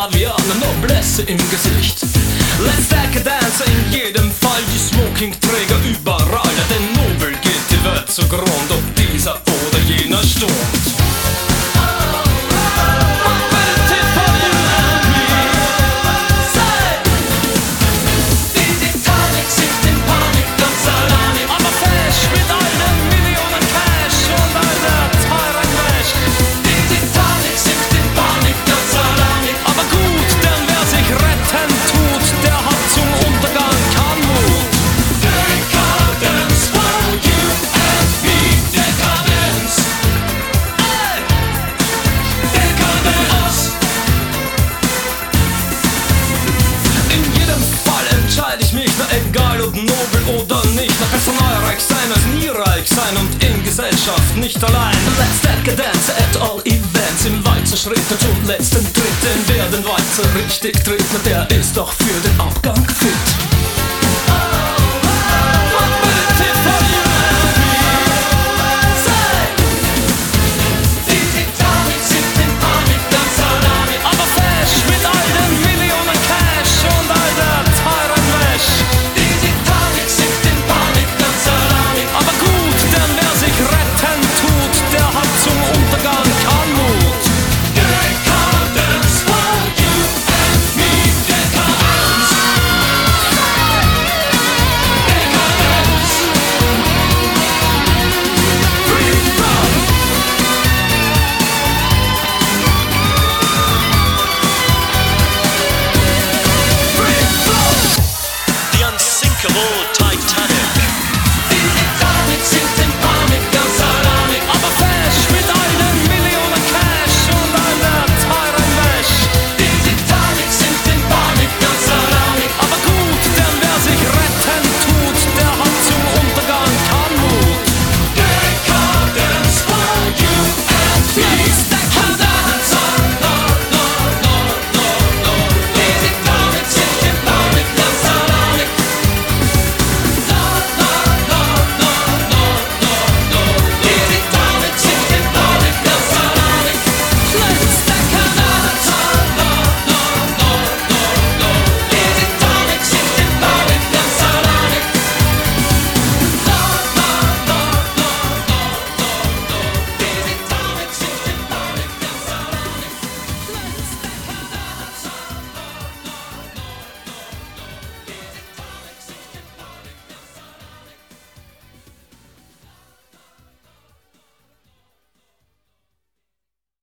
Kaviar, ne Noblesse im Gesicht. Let's Decadence in jedem Fall, die Smokingträger überall. Denn nobel geht die Welt zugrund, ob dieser oder jener stund. Egal ob nobel oder nicht, na besser neureich sein als nie reich sein und in Gesellschaft nicht allein. Let's Decadence at all events, im Walzerschritt zum letzten Tritt, denn wer den Walzer richtig tritt, na der ist doch für den Abgang